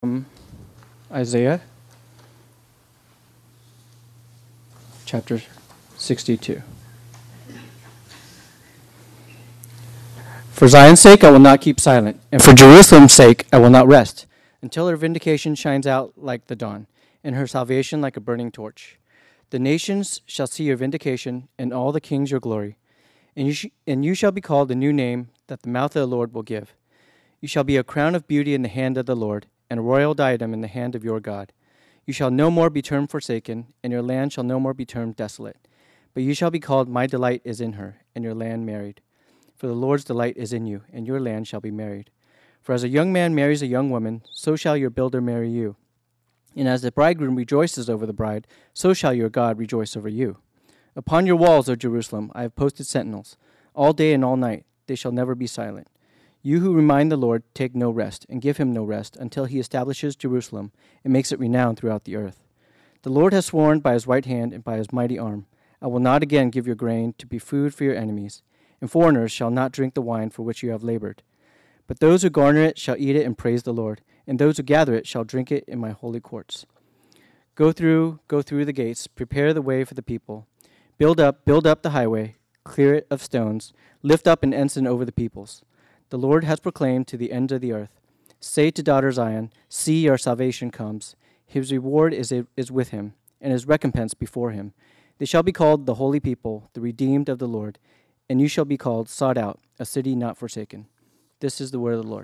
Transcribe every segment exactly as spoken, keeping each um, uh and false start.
Um, Isaiah chapter sixty-two. For Zion's sake I will not keep silent, and for Jerusalem's sake I will not rest, until her vindication shines out like the dawn, and her salvation like a burning torch. The nations shall see your vindication, and all the kings your glory. And you, sh- and you shall be called a new name that the mouth of the Lord will give. You shall be a crown of beauty in the hand of the Lord, and a royal diadem in the hand of your God. You shall no more be termed forsaken, and your land shall no more be termed desolate. But you shall be called, my delight is in her, and your land married. For the Lord's delight is in you, and your land shall be married. For as a young man marries a young woman, so shall your builder marry you. And as the bridegroom rejoices over the bride, so shall your God rejoice over you. Upon your walls, O Jerusalem, I have posted sentinels. All day and all night they shall never be silent. You who remind the Lord, take no rest, and give him no rest, until he establishes Jerusalem and makes it renowned throughout the earth. The Lord has sworn by his right hand and by his mighty arm, I will not again give your grain to be food for your enemies, and foreigners shall not drink the wine for which you have labored. But those who garner it shall eat it and praise the Lord, and those who gather it shall drink it in my holy courts. Go through, go through the gates, prepare the way for the people. Build up, build up the highway, clear it of stones, lift up an ensign over the peoples. The Lord has proclaimed to the ends of the earth, say to daughter Zion, see, your salvation comes. His reward is, is with him, and his recompense before him. They shall be called the holy people, the redeemed of the Lord, and you shall be called sought out, a city not forsaken. This is the word of the Lord.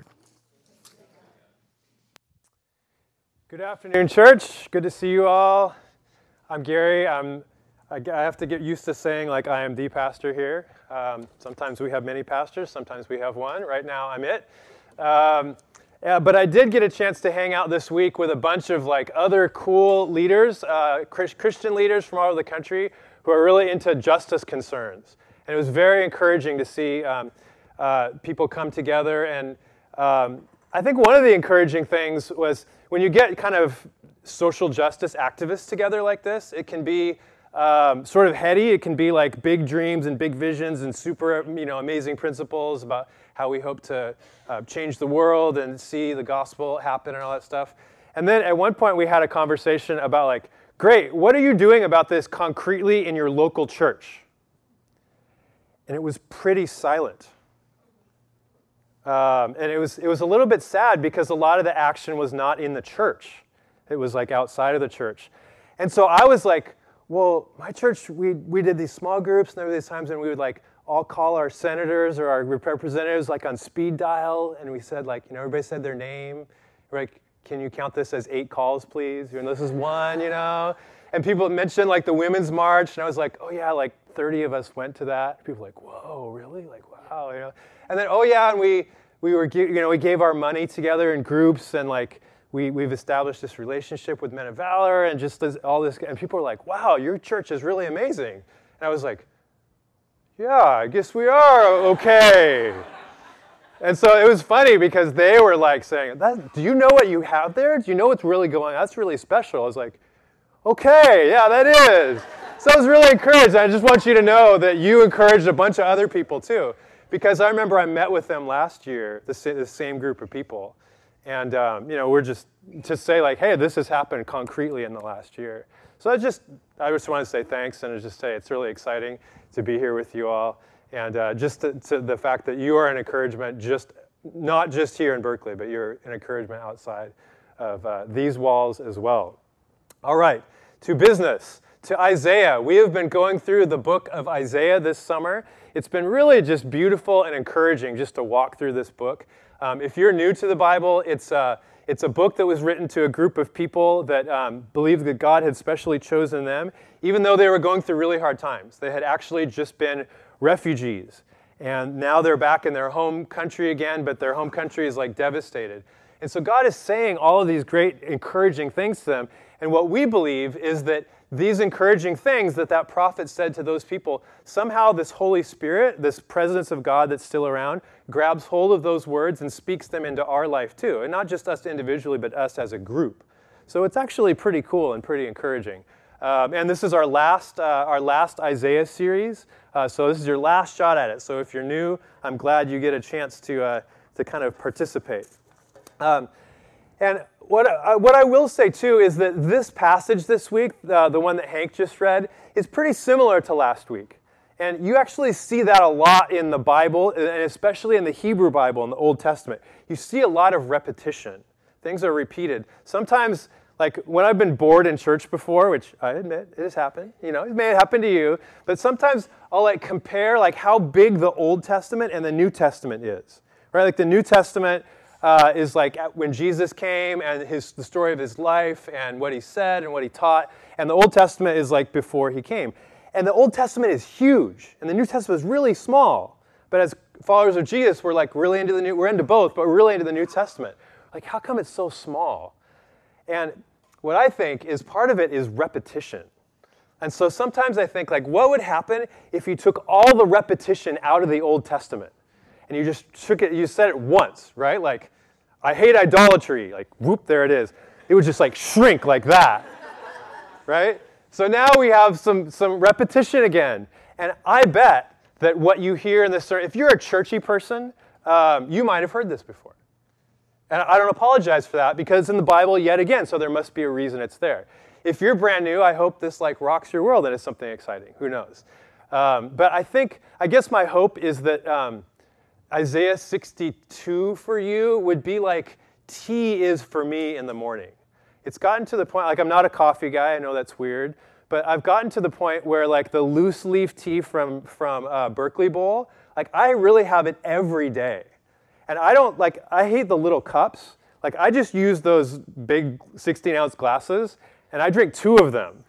Good afternoon, church. Good to see you all. I'm Gary. I'm, I have to get used to saying like I am the pastor here. Um, sometimes we have many pastors. Sometimes we have one. Right now, I'm it. Um, yeah, but I did get a chance to hang out this week with a bunch of like other cool leaders, uh, Christian leaders from all over the country who are really into justice concerns. And it was very encouraging to see um, uh, people come together. And um, I think one of the encouraging things was when you get kind of social justice activists together like this, it can be um, sort of heady. It can be like big dreams and big visions and super, you know, amazing principles about how we hope to uh, change the world and see the gospel happen and all that stuff. And then at one point we had a conversation about like, great, what are you doing about this concretely in your local church? And it was pretty silent. Um, and it was it was a little bit sad because a lot of the action was not in the church. It was like outside of the church. And so I was like, well, my church, we we did these small groups, and there were these times when we would like all call our senators or our representatives like on speed dial, and we said like, you know, everybody said their name. We're like, can you count this as eight calls, please? You know, this is one, you know. And people mentioned like the Women's March, and I was like, oh yeah, like thirty of us went to that. People were like, whoa, really? Like, wow, you know. And then, oh yeah, and we we were, you know, we gave our money together in groups, and like we we've established this relationship with Men of Valor, and just this, all this. And people were like, wow, your church is really amazing. And I was like, yeah, I guess we are okay. And so it was funny because they were like saying, that, do you know what you have there? Do you know what's really going on? That's really special. I was like, okay, yeah, that is. So I was really encouraged. I just want you to know that you encouraged a bunch of other people too. Because I remember I met with them last year, the, the same group of people. And, um, you know, we're just to say like, hey, this has happened concretely in the last year. So I just, I just want to say thanks and just say it's really exciting to be here with you all. And uh, just to, to the fact that you are an encouragement, just not just here in Berkeley, but you're an encouragement outside of uh, these walls as well. All right, to business, to Isaiah. We have been going through the book of Isaiah this summer. It's been really just beautiful and encouraging just to walk through this book. Um, if you're new to the Bible, it's a, it's a book that was written to a group of people that um, believed that God had specially chosen them, even though they were going through really hard times. They had actually just been refugees, and now they're back in their home country again, but their home country is like devastated. And so God is saying all of these great encouraging things to them, and what we believe is that these encouraging things that that prophet said to those people, somehow this Holy Spirit, this presence of God that's still around, grabs hold of those words and speaks them into our life too. And not just us individually, but us as a group. So it's actually pretty cool and pretty encouraging. Um, and this is our last, uh, our last Isaiah series. Uh, so this is your last shot at it. So if you're new, I'm glad you get a chance to, uh, to kind of participate. Um, And what I, what I will say, too, is that this passage this week, uh, the one that Hank just read, is pretty similar to last week. And you actually see that a lot in the Bible, and especially in the Hebrew Bible in the Old Testament. You see a lot of repetition. Things are repeated. Sometimes, like when I've been bored in church before, which I admit, it has happened. You know, it may happen to you. But sometimes I'll like compare like how big the Old Testament and the New Testament is. Right? Like the New Testament uh, is like when Jesus came and his the story of his life and what he said and what he taught. And the Old Testament is like before he came. And the Old Testament is huge, and the New Testament is really small. But as followers of Jesus, we're like really into the new. We're into both, but we're really into the New Testament. Like, how come it's so small? And what I think is part of it is repetition. And so sometimes I think, like, what would happen if you took all the repetition out of the Old Testament, and you just took it, you said it once, right? Like, I hate idolatry. Like, whoop, there it is. It would just like shrink like that, right? So now we have some, some repetition again. And I bet that what you hear in this sermon, if you're a churchy person, um, you might have heard this before. And I don't apologize for that because it's in the Bible yet again, so there must be a reason it's there. If you're brand new, I hope this like rocks your world and it's something exciting. Who knows? Um, but I think, I guess my hope is that um, Isaiah sixty-two for you would be like tea is for me in the morning. It's gotten to the point, like I'm not a coffee guy, I know that's weird, but I've gotten to the point where like the loose leaf tea from, from uh, Berkeley Bowl, like I really have it every day. And I don't, like, I hate the little cups. Like I just use those big sixteen ounce glasses and I drink two of them.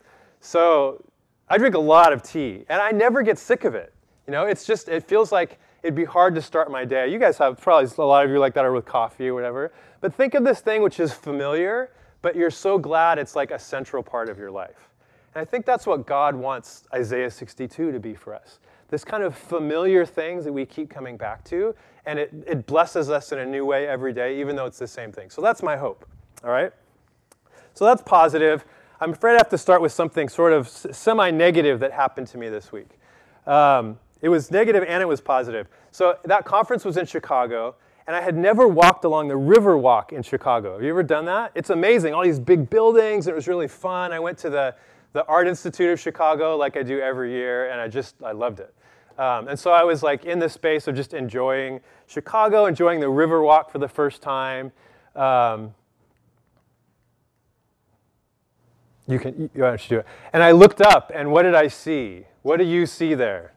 So I drink a lot of tea and I never get sick of it. You know, it's just, it feels like it'd be hard to start my day. You guys have probably a lot of you like that are with coffee or whatever. But think of this thing which is familiar, but you're so glad it's like a central part of your life. And I think that's what God wants Isaiah sixty-two to be for us. This kind of familiar things that we keep coming back to, and it, it blesses us in a new way every day, even though it's the same thing. So that's my hope, all right? So that's positive. I'm afraid I have to start with something sort of semi-negative that happened to me this week. Um, it was negative and it was positive. So that conference was in Chicago, and I had never walked along the River Walk in Chicago. Have you ever done that? It's amazing, all these big buildings, and it was really fun. I went to the, the Art Institute of Chicago like I do every year, and I just, I loved it. Um, and so I was like in this space of just enjoying Chicago, enjoying the River Walk for the first time. Um, you can, you why don't you do it? And I looked up, and what did I see? What do you see there?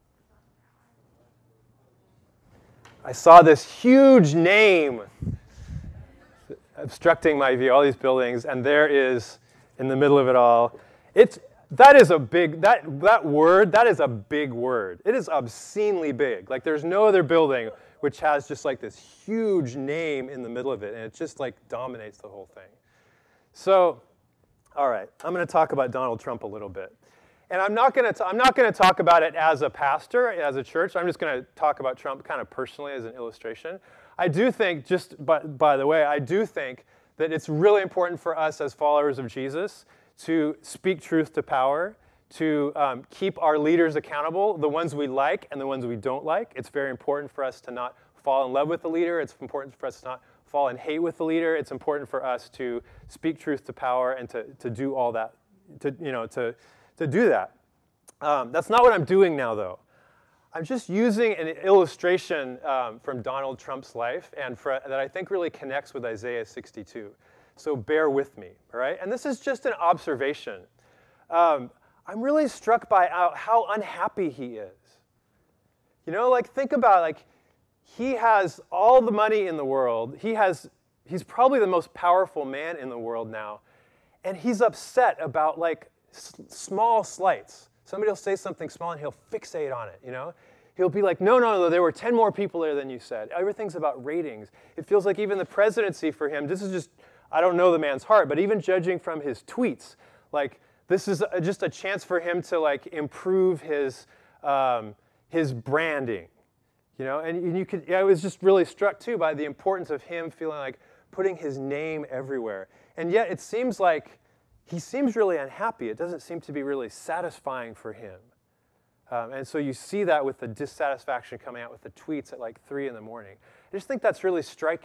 I saw this huge name obstructing my view, all these buildings, and there is, in the middle of it all, it's, that is a big, that, that word, that is a big word. It is obscenely big. Like there's no other building which has just like this huge name in the middle of it, and it just like dominates the whole thing. So, all right, I'm going to talk about Donald Trump a little bit. And I'm not going to I'm not going to talk about it as a pastor, as a church. I'm just going to talk about Trump kind of personally as an illustration. I do think, just by, by the way, I do think that it's really important for us as followers of Jesus to speak truth to power, to um, keep our leaders accountable, the ones we like and the ones we don't like. It's very important for us to not fall in love with the leader. It's important for us to not fall in hate with the leader. It's important for us to speak truth to power and to, to do all that, to, you know, to, to do that. Um, that's not what I'm doing now, though. I'm just using an illustration um, from Donald Trump's life and for, that I think really connects with Isaiah sixty-two. So bear with me, all right? And this is just an observation. Um, I'm really struck by how, how unhappy he is. You know, like think about like he has all the money in the world. He has, he's probably the most powerful man in the world now, and he's upset about like s- small slights. Somebody will say something small and he'll fixate on it, you know? He'll be like, no, no, no, there were ten more people there than you said. Everything's about ratings. It feels like even the presidency for him, this is just, I don't know the man's heart, but even judging from his tweets, like this is a, just a chance for him to like improve his, um, his branding, you know? And, and you could, yeah, I was just really struck too by the importance of him feeling like putting his name everywhere. And yet it seems like he seems really unhappy. It doesn't seem to be really satisfying for him. Um, and so you see that with the dissatisfaction coming out with the tweets at like three in the morning. I just think that's really striking.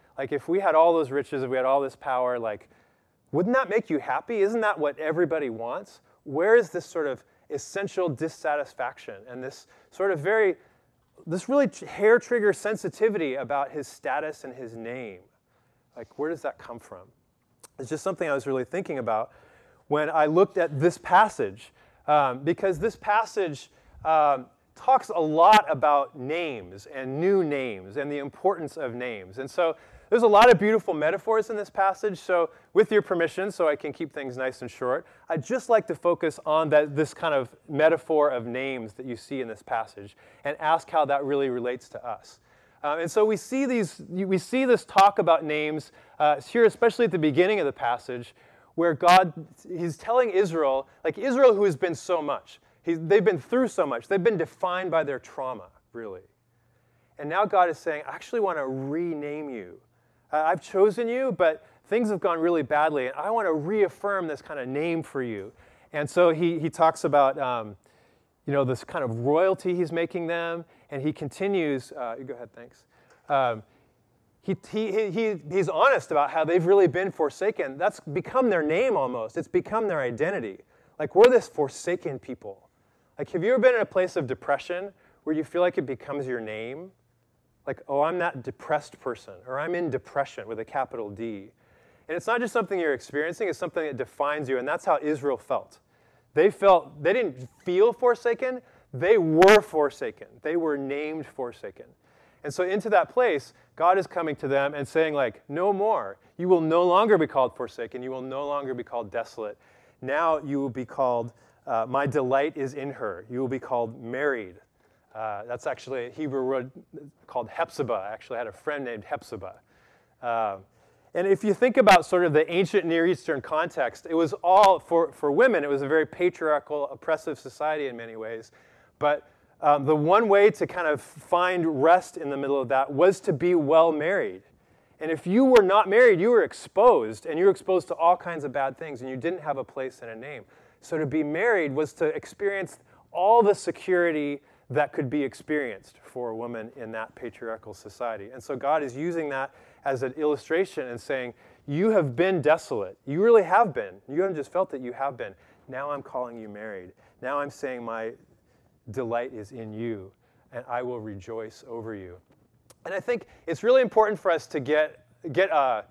Like if we had all those riches, if we had all this power, like, wouldn't that make you happy? Isn't that what everybody wants? Where is this sort of essential dissatisfaction and this sort of very, this really hair trigger sensitivity about his status and his name? Like, where does that come from? It's just something I was really thinking about when I looked at this passage, um, because this passage um, talks a lot about names and new names and the importance of names. And so there's a lot of beautiful metaphors in this passage. So with your permission, so I can keep things nice and short, I'd just like to focus on that, this kind of metaphor of names that you see in this passage and ask how that really relates to us. Uh, and so we see these, we see this talk about names uh, here, especially at the beginning of the passage, where God, he's telling Israel, like Israel who has been so much, he's, they've been through so much, they've been defined by their trauma, really. And now God is saying, I actually want to rename you. Uh, I've chosen you, but things have gone really badly, and I want to reaffirm this kind of name for you. And so he, he talks about um, you know, this kind of royalty he's making them, and he continues, uh, go ahead, thanks. Um, he, he, he, he's honest about how they've really been forsaken. That's become their name almost. It's become their identity. Like, we're this forsaken people. Like, have you ever been in a place of depression where you feel like it becomes your name? Like, oh, I'm that depressed person, or I'm in depression with a capital D. And it's not just something you're experiencing, it's something that defines you, and that's how Israel felt. They felt, they didn't feel forsaken, they were forsaken. They were named forsaken. And so into that place, God is coming to them and saying, like, no more. You will no longer be called forsaken. You will no longer be called desolate. Now you will be called, uh, my delight is in her. You will be called married. Uh, that's actually a Hebrew word called Hephzibah. I actually had a friend named Hephzibah. Uh, and if you think about sort of the ancient Near Eastern context, it was all, for, for women, it was a very patriarchal, oppressive society in many ways. But um, the one way to kind of find rest in the middle of that was to be well married. And if you were not married, you were exposed, and you were exposed to all kinds of bad things, and you didn't have a place and a name. So to be married was to experience all the security that could be experienced for a woman in that patriarchal society. And so God is using that as an illustration and saying, you have been desolate. You really have been. You haven't just felt it, you have been. Now I'm calling you married. Now I'm saying my delight is in you, and I will rejoice over you. And I think it's really important for us to get, get, a,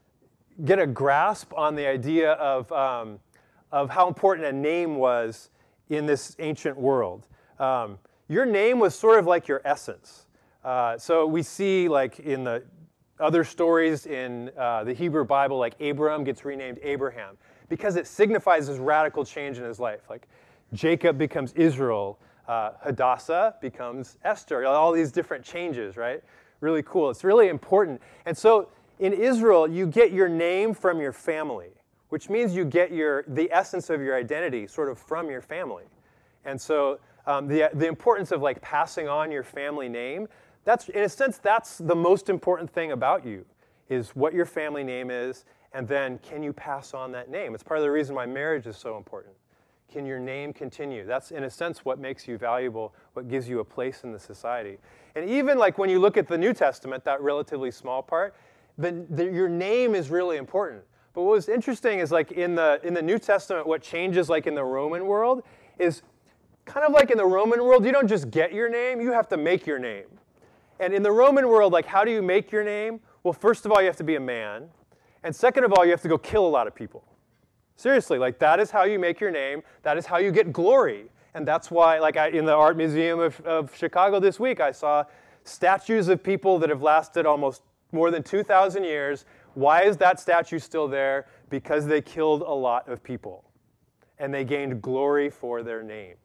get a grasp on the idea of, um, of how important a name was in this ancient world. Um, Your name was sort of like your essence. Uh, so we see, like in the other stories in uh, the Hebrew Bible, like Abram gets renamed Abraham because it signifies this radical change in his life. Like Jacob becomes Israel, uh, Hadassah becomes Esther. All these different changes, right? Really cool. It's really important. And so in Israel, you get your name from your family, which means you get your the essence of your identity sort of from your family. And so Um, the, the importance of like passing on your family name, that's, in a sense, that's the most important thing about you, is what your family name is, and then can you pass on that name? It's part of the reason why marriage is so important. Can your name continue? That's, in a sense, what makes you valuable, what gives you a place in the society. And even like when you look at the New Testament, that relatively small part, the, the, your name is really important. But what was interesting is like in the, in the New Testament, what changes like in the Roman world is kind of like in the Roman world, you don't just get your name, you have to make your name. And in the Roman world, like how do you make your name? Well, first of all, you have to be a man. And second of all, you have to go kill a lot of people. Seriously, like that is how you make your name. That is how you get glory. And that's why, like I, in the Art Museum of, of Chicago this week, I saw statues of people that have lasted almost more than two thousand years. Why is that statue still there? Because they killed a lot of people. And they gained glory for their name.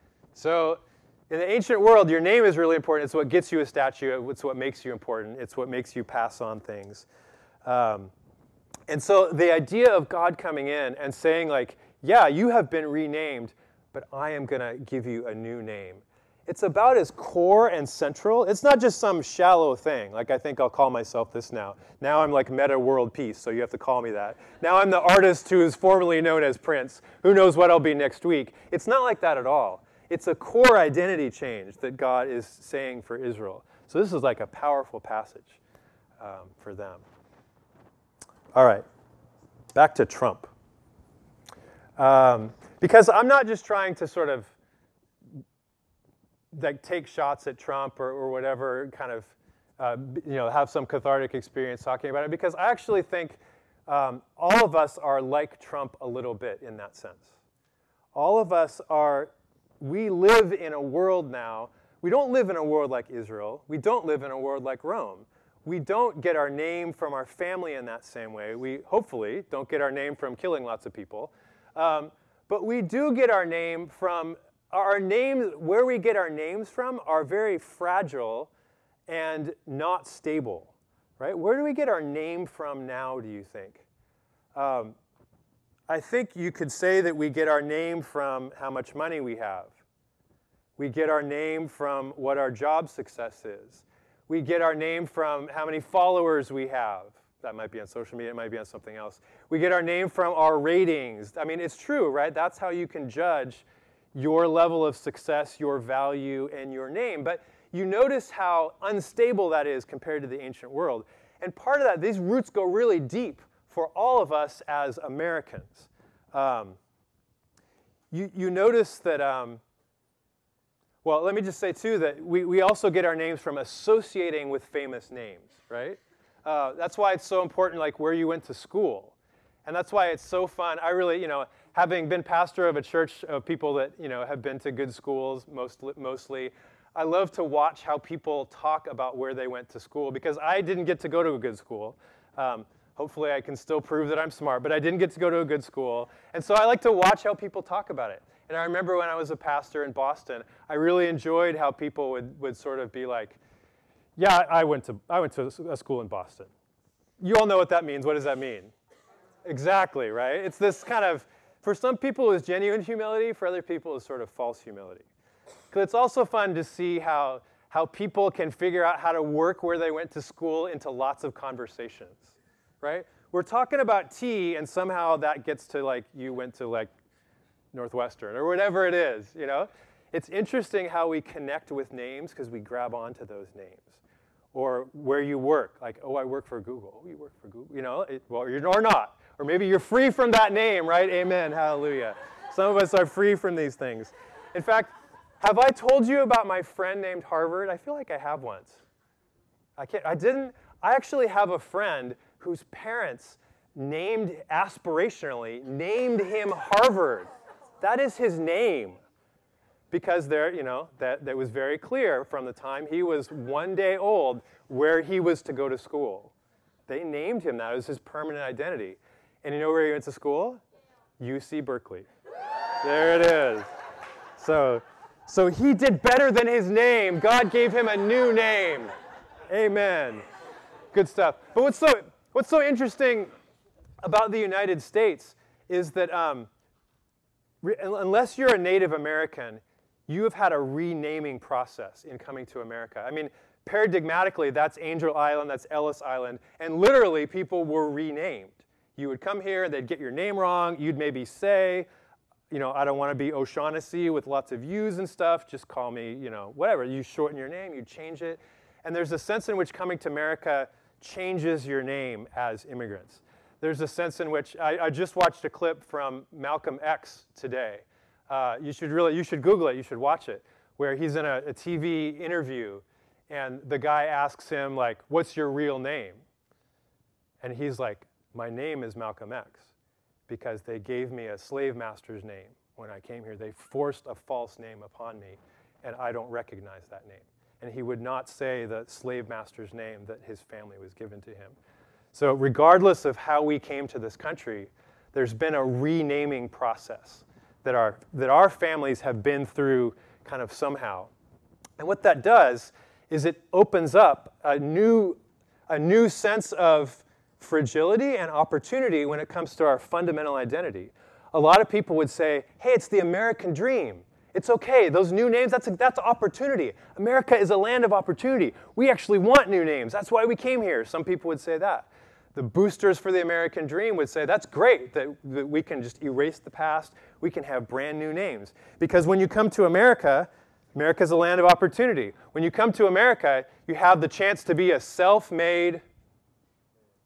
So in the ancient world, your name is really important. It's what gets you a statue. It's what makes you important. It's what makes you pass on things. Um, and so the idea of God coming in and saying, like, yeah, you have been renamed, but I am going to give you a new name. It's about as core and central. It's not just some shallow thing. Like, I think I'll call myself this now. Now I'm like Meta World Peace, so you have to call me that. Now I'm the artist who is formerly known as Prince. Who knows what I'll be next week? It's not like that at all. It's a core identity change that God is saying for Israel. So this is like a powerful passage um, for them. All right, back to Trump. Um, because I'm not just trying to sort of like take shots at Trump or, or whatever, kind of uh, you know, have some cathartic experience talking about it, because I actually think um, all of us are like Trump a little bit in that sense. All of us are, we live in a world now, we don't live in a world like Israel, we don't live in a world like Rome. We don't get our name from our family in that same way. We hopefully don't get our name from killing lots of people. Um, but we do get our name from, our names, where we get our names from are very fragile and not stable, right? Where do we get our name from now, do you think? Um, I think you could say that we get our name from how much money we have. We get our name from what our job success is. We get our name from how many followers we have. That might be on social media, it might be on something else. We get our name from our ratings. I mean, it's true, right? That's how you can judge your level of success, your value, and your name. But you notice how unstable that is compared to the ancient world. And part of that, these roots go really deep for all of us as Americans. Um, you, you notice that, um, well, let me just say, too, that we, we also get our names from associating with famous names, right? Uh, that's why it's so important, like, where you went to school. And that's why it's so fun. I really, you know, having been pastor of a church of people that, you know, have been to good schools most, mostly, I love to watch how people talk about where they went to school, because I didn't get to go to a good school. Um, hopefully I can still prove that I'm smart, but I didn't get to go to a good school. And so I like to watch how people talk about it. And I remember when I was a pastor in Boston, I really enjoyed how people would, would sort of be like, yeah, I went to I went to a school in Boston. You all know what that means. What does that mean? Exactly, right? It's this kind of, for some people it's genuine humility, for other people it's sort of false humility. Because it's also fun to see how, how people can figure out how to work where they went to school into lots of conversations, right? We're talking about tea, and somehow that gets to, like, you went to, like, Northwestern or whatever it is, you know? It's interesting how we connect with names because we grab onto those names. Or where you work, like, oh, I work for Google. Oh, you work for Google, you know? It, well, you're or not. Or maybe you're free from that name, right? Amen, hallelujah. Some of us are free from these things. In fact, have I told you about my friend named Harvard? I feel like I have once. I can't, I didn't, I actually have a friend whose parents named, aspirationally, named him Harvard. That is his name. Because there, you know, that, that was very clear from the time he was one day old where he was to go to school. They named him that. It was his permanent identity. And you know where he went to school? U C Berkeley. There it is. So, so he did better than his name. God gave him a new name. Amen. Good stuff. But what's so, what's so interesting about the United States is that um, re- unless you're a Native American, you have had a renaming process in coming to America. I mean, paradigmatically, that's Angel Island, that's Ellis Island, and literally people were renamed. You would come here, they'd get your name wrong, you'd maybe say, you know, I don't want to be O'Shaughnessy with lots of U's and stuff, just call me, you know, whatever. You shorten your name, you change it. And there's a sense in which coming to America changes your name as immigrants. There's a sense in which, I, I just watched a clip from Malcolm X today. Uh, you should really, you should Google it, you should watch it, where he's in a, a T V interview and the guy asks him, like, what's your real name? And he's like, my name is Malcolm X because they gave me a slave master's name when I came here. They forced a false name upon me and I don't recognize that name. And he would not say the slave master's name that his family was given to him. So regardless of how we came to this country, there's been a renaming process that our, that our families have been through kind of somehow. And what that does is it opens up a new, a new sense of fragility and opportunity when it comes to our fundamental identity. A lot of people would say, hey, it's the American dream. It's okay, those new names, that's, a, that's opportunity. America is a land of opportunity. We actually want new names. That's why we came here. Some people would say that. The boosters for the American dream would say, that's great that, that we can just erase the past. We can have brand new names. Because when you come to America, America's a land of opportunity. When you come to America, you have the chance to be a self-made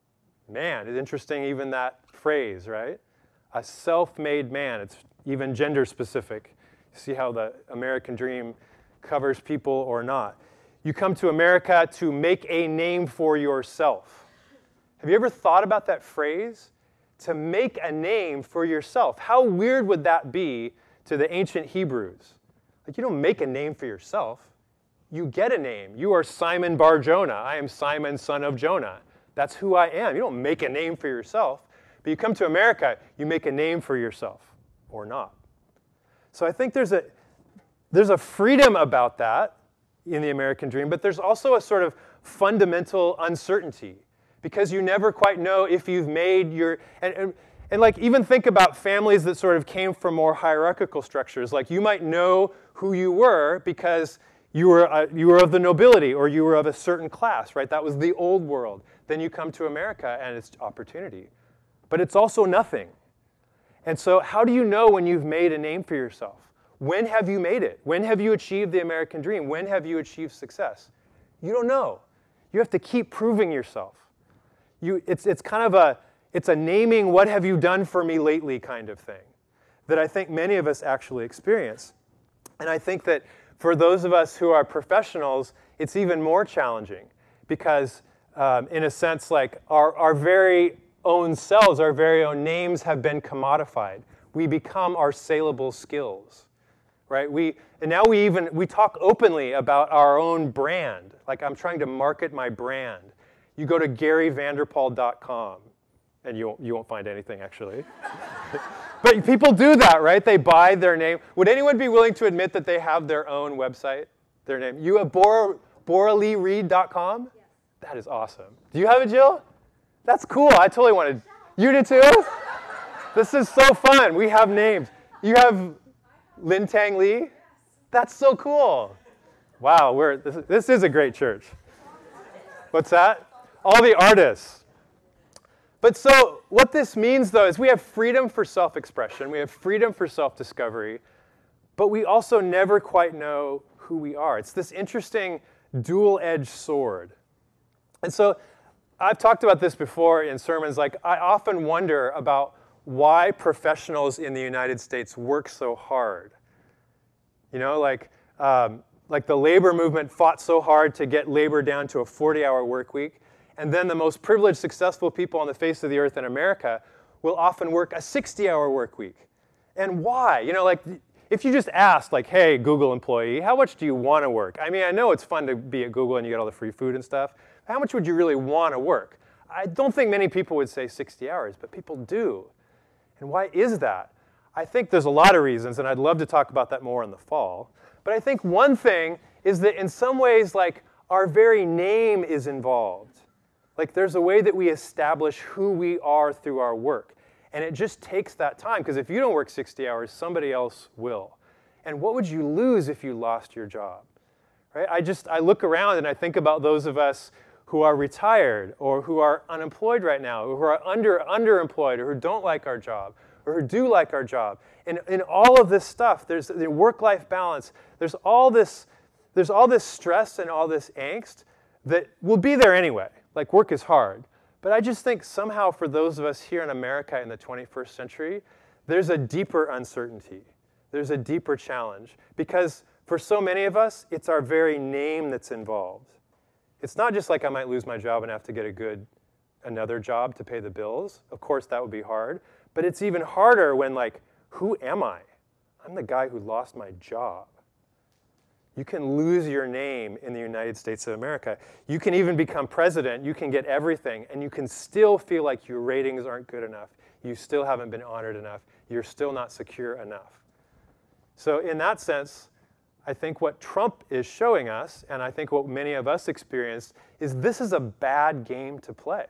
Man, it's interesting even that phrase, right? A self-made man. It's even gender specific. See how the American dream covers people or not. You come to America to make a name for yourself. Have you ever thought about that phrase? To make a name for yourself. How weird would that be to the ancient Hebrews? Like, you don't make a name for yourself. You get a name. You are Simon Bar Jonah. I am Simon, son of Jonah. That's who I am. You don't make a name for yourself. But you come to America, you make a name for yourself, or not. So I think there's a, there's a freedom about that in the American dream, but there's also a sort of fundamental uncertainty, because you never quite know if you've made your, and, and, and like even think about families that sort of came from more hierarchical structures. Like you might know who you were because you were, uh, you were of the nobility or you were of a certain class, right? That was the old world. Then you come to America and it's opportunity. But it's also nothing. And so how do you know when you've made a name for yourself? When have you made it? When have you achieved the American dream? When have you achieved success? You don't know. You have to keep proving yourself. You, it's, it's kind of a, it's a naming what have you done for me lately kind of thing that I think many of us actually experience. And I think that for those of us who are professionals, it's even more challenging because um, in a sense, like our, our very own selves, our very own names have been commodified. We become our saleable skills, right? We, and now we even, we talk openly about our own brand. Like I'm trying to market my brand. You go to Gary Vanderpool dot com, and you won't, you won't find anything, actually. But people do that, right? They buy their name. Would anyone be willing to admit that they have their own website, their name? You have Bora, Bora Lee Reed dot com? Yes. That is awesome. Do you have it, Jill? That's cool. I totally wanted. You did too? This is so fun. We have names. You have Lin Tang Lee? That's so cool. Wow, we're, this, is, this is a great church. What's that? All the artists. But so what this means, though, is we have freedom for self-expression. We have freedom for self-discovery. But we also never quite know who we are. It's this interesting dual-edged sword. And so I've talked about this before in sermons. Like, I often wonder about why professionals in the United States work so hard. You know, like, um, like the labor movement fought so hard to get labor down to a forty-hour work week. And then the most privileged, successful people on the face of the earth in America will often work a sixty-hour work week. And why? You know, like, if you just asked, like, hey, Google employee, how much do you want to work? I mean, I know it's fun to be at Google and you get all the free food and stuff. How much would you really want to work? I don't think many people would say sixty hours, but people do. And why is that? I think there's a lot of reasons, and I'd love to talk about that more in the fall. But I think one thing is that in some ways, like, our very name is involved. Like, there's a way that we establish who we are through our work. And it just takes that time, because if you don't work sixty hours, somebody else will. And what would you lose if you lost your job? Right? I just, I look around and I think about those of us who are retired or who are unemployed right now, or who are under, underemployed, or who don't like our job, or who do like our job. And in all of this stuff, there's the work-life balance, there's all this, there's all this stress and all this angst that will be there anyway. Like, work is hard. But I just think somehow for those of us here in America in the twenty-first century, there's a deeper uncertainty. There's a deeper challenge. Because for so many of us, it's our very name that's involved. It's not just like I might lose my job and have to get a good, another job to pay the bills. Of course, that would be hard. But it's even harder when, like, who am I? I'm the guy who lost my job. You can lose your name in the United States of America. You can even become president. You can get everything. And you can still feel like your ratings aren't good enough. You still haven't been honored enough. You're still not secure enough. So in that sense, I think what Trump is showing us, and I think what many of us experienced, is this is a bad game to play.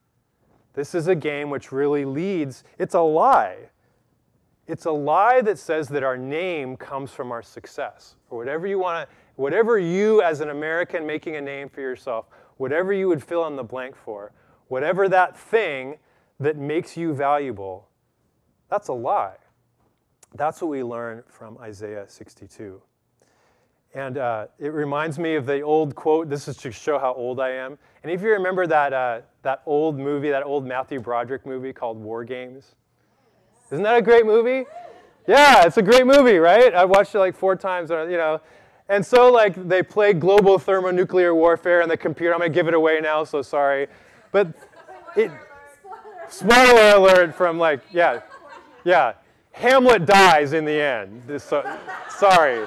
This is a game which really leads, it's a lie. It's a lie that says that our name comes from our success, or whatever you want to, whatever you as an American making a name for yourself, whatever you would fill in the blank for, whatever that thing that makes you valuable, that's a lie. That's what we learn from Isaiah sixty-two. And uh, it reminds me of the old quote. This is to show how old I am. And if you remember that, uh, that old movie, that old Matthew Broderick movie called War Games. Isn't that a great movie? Yeah, it's a great movie, right? I watched it like four times, you know. And so like they play global thermonuclear warfare on the computer. I'm going to give it away now, so sorry. But it, spoiler alert from like, yeah, yeah. Hamlet dies in the end. This, so, sorry.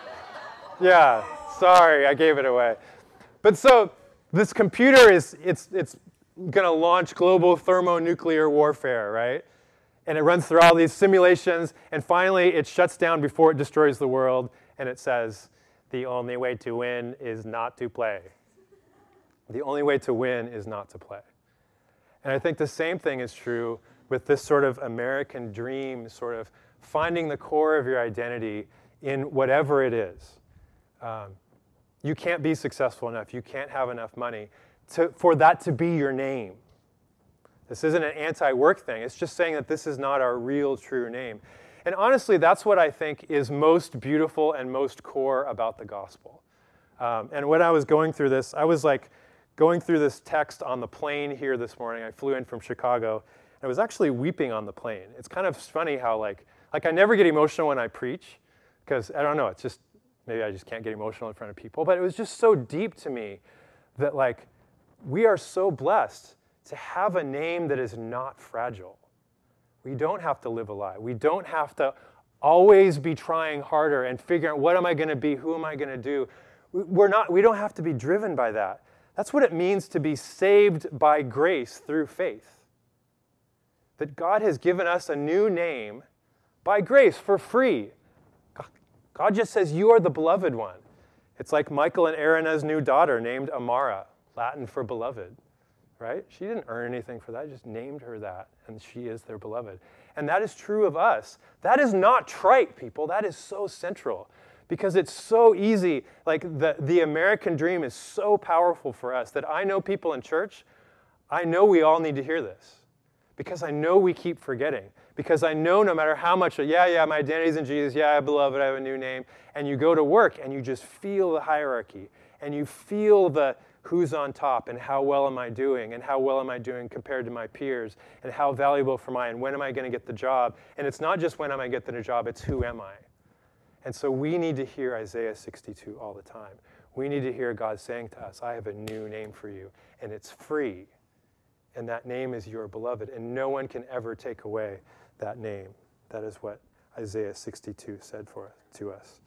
Yeah, sorry, I gave it away. But so this computer is, it's, it's going to launch global thermonuclear warfare, right? And it runs through all these simulations, and finally it shuts down before it destroys the world, and it says, the only way to win is not to play. The only way to win is not to play. And I think the same thing is true with this sort of American dream, sort of finding the core of your identity in whatever it is. Um, you can't be successful enough, you can't have enough money to, for that to be your name. This isn't an anti-work thing. It's just saying that this is not our real, true name. And honestly, that's what I think is most beautiful and most core about the gospel. Um, and when I was going through this, I was like going through this text on the plane here this morning. I flew in from Chicago. And I was actually weeping on the plane. It's kind of funny how like, like I never get emotional when I preach, because I don't know, it's just, maybe I just can't get emotional in front of people. But it was just so deep to me that like, we are so blessed to have a name that is not fragile. We don't have to live a lie. We don't have to always be trying harder and figuring out what am I going to be, who am I going to do. We're not, we don't have to be driven by that. That's what it means to be saved by grace through faith. That God has given us a new name by grace for free. God just says, you are the beloved one. It's like Michael and Aaron's new daughter named Amara, Latin for beloved. Right? She didn't earn anything for that. I just named her that, and she is their beloved. And that is true of us. That is not trite, people. That is so central because it's so easy. Like the, the American dream is so powerful for us that I know people in church, I know we all need to hear this because I know we keep forgetting. Because I know no matter how much, yeah, yeah, my identity's in Jesus, yeah, I'm beloved, I have a new name, and you go to work and you just feel the hierarchy and you feel the who's on top and how well am I doing and how well am I doing compared to my peers and how valuable for I and when am I going to get the job. And it's not just when am I getting the job, it's who am I. And so we need to hear Isaiah sixty-two all the time. We need to hear God saying to us, I have a new name for you and it's free. And that name is your beloved and no one can ever take away that name. That is what Isaiah sixty-two said for to us.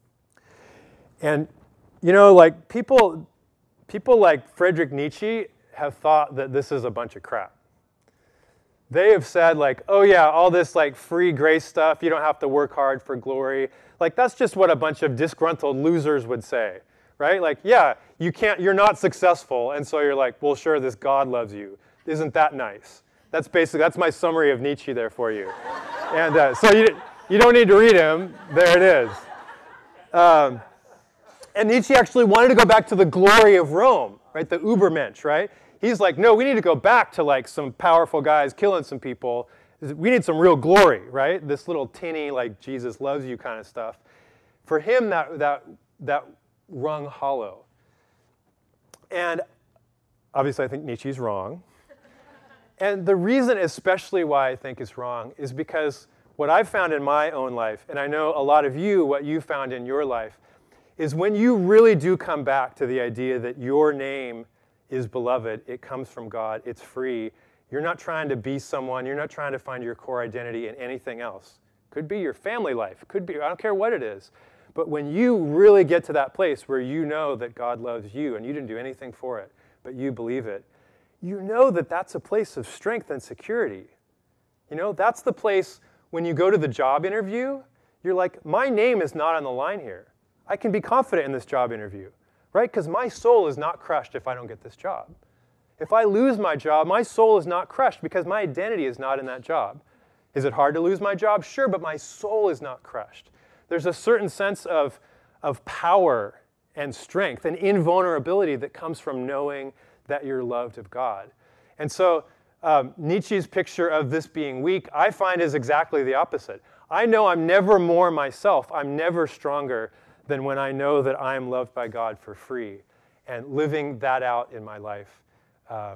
And you know, like people People like Friedrich Nietzsche have thought that this is a bunch of crap. They have said like, oh yeah, all this like free grace stuff, you don't have to work hard for glory. Like that's just what a bunch of disgruntled losers would say, right? Like, yeah, you can't, you're not successful, and so you're like, well, sure, this God loves you. Isn't that nice? That's basically, that's my summary of Nietzsche there for you. And uh, so you, you don't need to read him. There it is. Um, And Nietzsche actually wanted to go back to the glory of Rome, right? The Übermensch, right? He's like, no, we need to go back to like some powerful guys killing some people. We need some real glory, right? This little tinny, like Jesus loves you kind of stuff. For him, that that that rung hollow. And obviously, I think Nietzsche's wrong. And the reason, especially why I think is wrong, is because what I've found in my own life, and I know a lot of you, what you found in your life, is when you really do come back to the idea that your name is beloved, it comes from God, it's free. You're not trying to be someone, you're not trying to find your core identity in anything else. Could be your family life, could be, I don't care what it is. But when you really get to that place where you know that God loves you and you didn't do anything for it, but you believe it, you know that that's a place of strength and security. You know, that's the place when you go to the job interview, you're like, my name is not on the line here. I can be confident in this job interview, right? Because my soul is not crushed if I don't get this job. If I lose my job, my soul is not crushed because my identity is not in that job. Is it hard to lose my job? Sure, but my soul is not crushed. There's a certain sense of, of power and strength and invulnerability that comes from knowing that you're loved of God. And so um, Nietzsche's picture of this being weak, I find is exactly the opposite. I know I'm never more myself. I'm never stronger than when I know that I am loved by God for free. And living that out in my life, um,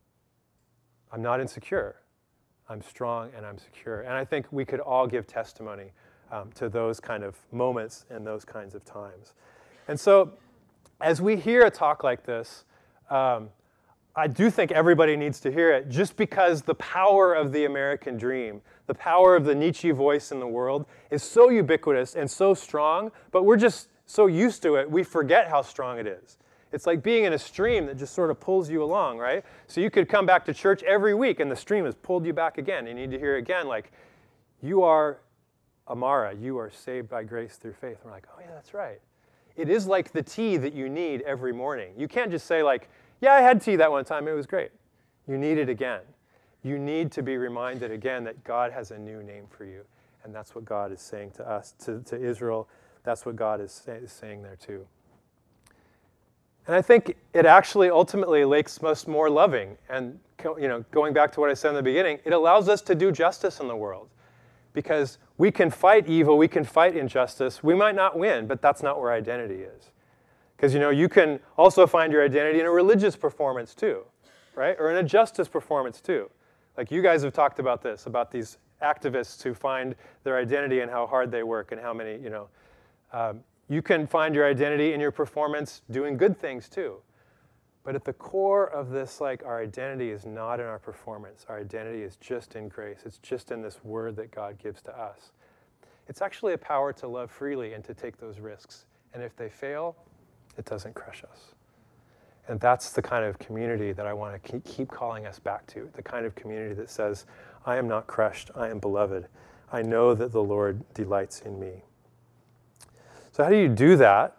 I'm not insecure. I'm strong and I'm secure. And I think we could all give testimony um, to those kind of moments and those kinds of times. And so as we hear a talk like this, um, I do think everybody needs to hear it, just because the power of the American dream, the power of the Nietzsche voice in the world is so ubiquitous and so strong, but we're just so used to it, we forget how strong it is. It's like being in a stream that just sort of pulls you along, right? So you could come back to church every week and the stream has pulled you back again. You need to hear it again, like, you are Amara, you are saved by grace through faith. And we're like, oh yeah, that's right. It is like the tea that you need every morning. You can't just say like, yeah, I had tea that one time, it was great. You need it again. You need to be reminded again that God has a new name for you. And that's what God is saying to us, to, to Israel. That's what God is, say, is saying there too. And I think it actually ultimately makes us more loving. And you know, going back to what I said in the beginning, it allows us to do justice in the world. Because we can fight evil, we can fight injustice. We might not win, but that's not where identity is. Because you know, you can also find your identity in a religious performance too, right? Or in a justice performance too. Like you guys have talked about this, about these activists who find their identity in how hard they work and how many, you know. Um, you can find your identity in your performance doing good things too. But at the core of this, like, our identity is not in our performance. Our identity is just in grace. It's just in this word that God gives to us. It's actually a power to love freely and to take those risks. And if they fail, it doesn't crush us. And that's the kind of community that I want to keep calling us back to, the kind of community that says, I am not crushed, I am beloved. I know that the Lord delights in me. So how do you do that?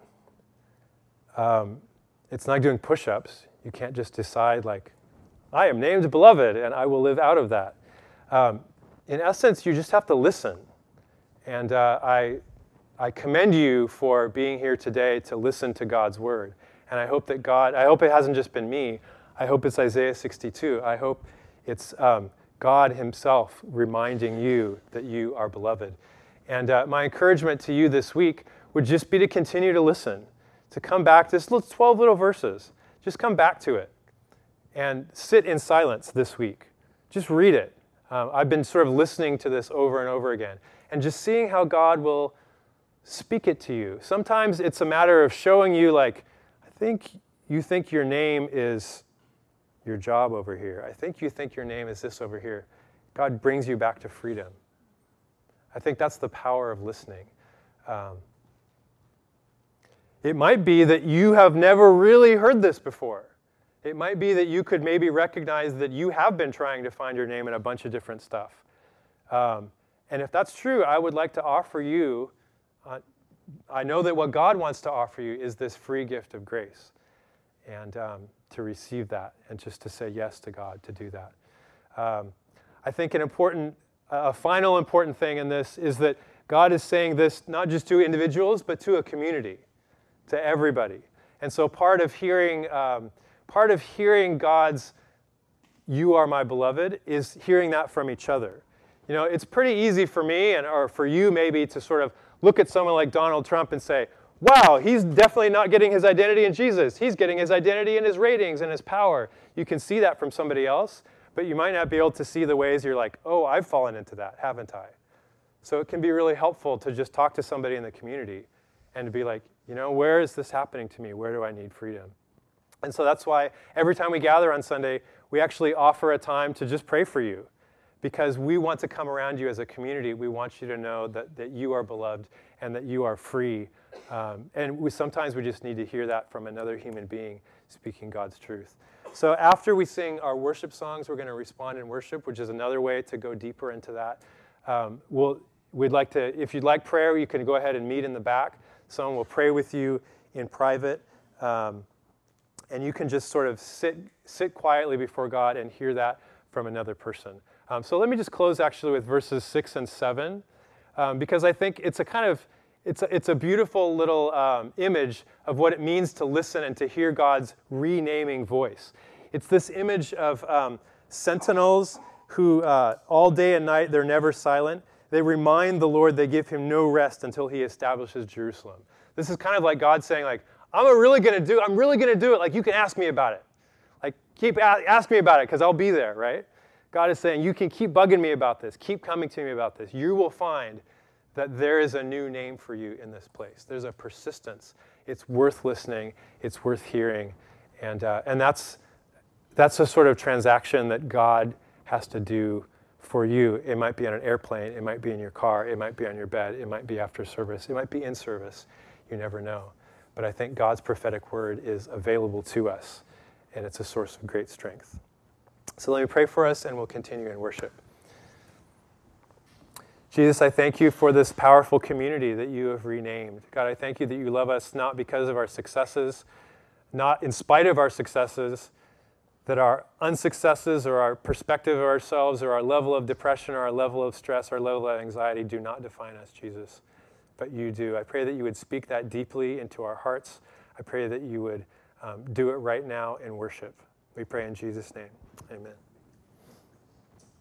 Um, it's not like doing push-ups. You can't just decide like, I am named beloved and I will live out of that. Um, in essence, you just have to listen. And uh, I, I commend you for being here today to listen to God's word. And I hope that God, I hope it hasn't just been me. I hope it's Isaiah sixty-two. I hope it's um, God himself reminding you that you are beloved. And uh, my encouragement to you this week would just be to continue to listen, to come back to this little twelve little verses. Just come back to it and sit in silence this week. Just read it. Um, I've been sort of listening to this over and over again and just seeing how God will speak it to you. Sometimes it's a matter of showing you like, I think you think your name is your job over here. I think you think your name is this over here. God brings you back to freedom. I think that's the power of listening. Um, it might be that you have never really heard this before. It might be that you could maybe recognize that you have been trying to find your name in a bunch of different stuff. Um, and if that's true, I would like to offer you, uh, I know that what God wants to offer you is this free gift of grace. And um, to receive that and just to say yes to God to do that. Um, I think an important, a final important thing in this is that God is saying this not just to individuals, but to a community, to everybody. And so part of hearing, um, part of hearing God's "You are my beloved" is hearing that from each other. You know, it's pretty easy for me and or for you maybe to sort of look at someone like Donald Trump and say, wow, he's definitely not getting his identity in Jesus. He's getting his identity in his ratings and his power. You can see that from somebody else, but you might not be able to see the ways you're like, oh, I've fallen into that, haven't I? So it can be really helpful to just talk to somebody in the community and to be like, you know, where is this happening to me? Where do I need freedom? And so that's why every time we gather on Sunday, we actually offer a time to just pray for you. Because we want to come around you as a community. We want you to know that, that you are beloved and that you are free. Um, and we, sometimes we just need to hear that from another human being speaking God's truth. So after we sing our worship songs, we're going to respond in worship, which is another way to go deeper into that. Um, we'll, we'd like to, if you'd like prayer, you can go ahead and meet in the back. Someone will pray with you in private. Um, and you can just sort of sit, sit quietly before God and hear that from another person. Um, so let me just close actually with verses six and seven, um, because I think it's a kind of, it's a, it's a beautiful little um, image of what it means to listen and to hear God's renaming voice. It's this image of um, sentinels who uh, all day and night, they're never silent. they remind the Lord they give him no rest until he establishes Jerusalem. This is kind of like God saying, like, I'm really going to do I'm really going to do it. Like, you can ask me about it. Like, keep ask me about it because I'll be there, right? God is saying, you can keep bugging me about this. Keep coming to me about this. You will find that there is a new name for you in this place. There's a persistence. It's worth listening. It's worth hearing. And, uh, and that's, that's a sort of transaction that God has to do for you. It might be on an airplane. It might be in your car. It might be on your bed. It might be after service. It might be in service. You never know. But I think God's prophetic word is available to us, and it's a source of great strength. So let me pray for us, and we'll continue in worship. Jesus, I thank you for this powerful community that you have renamed. God, I thank you that you love us not because of our successes, not in spite of our successes, that our unsuccesses or our perspective of ourselves or our level of depression or our level of stress, our level of anxiety do not define us, Jesus, but you do. I pray that you would speak that deeply into our hearts. I pray that you would um, do it right now in worship. We pray in Jesus' name. Amen.